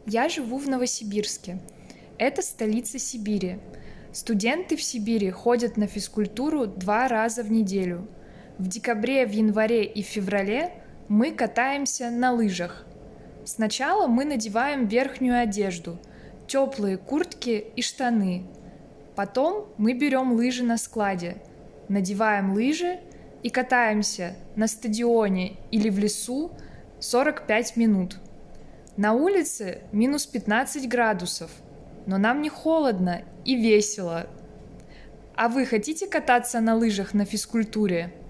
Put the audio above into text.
Я живу в Новосибирске. Это столица Сибири. Студенты в Сибири ходят на физкультуру 2 раза в неделю. В декабре, в январе и в феврале мы катаемся на лыжах. Сначала мы надеваем верхнюю одежду, теплые куртки и штаны. Потом мы берем лыжи на складе, надеваем лыжи и катаемся на стадионе или в лесу 45 минут. На улице минус 15 градусов, но нам не холодно и весело. А вы хотите кататься на лыжах на физкультуре?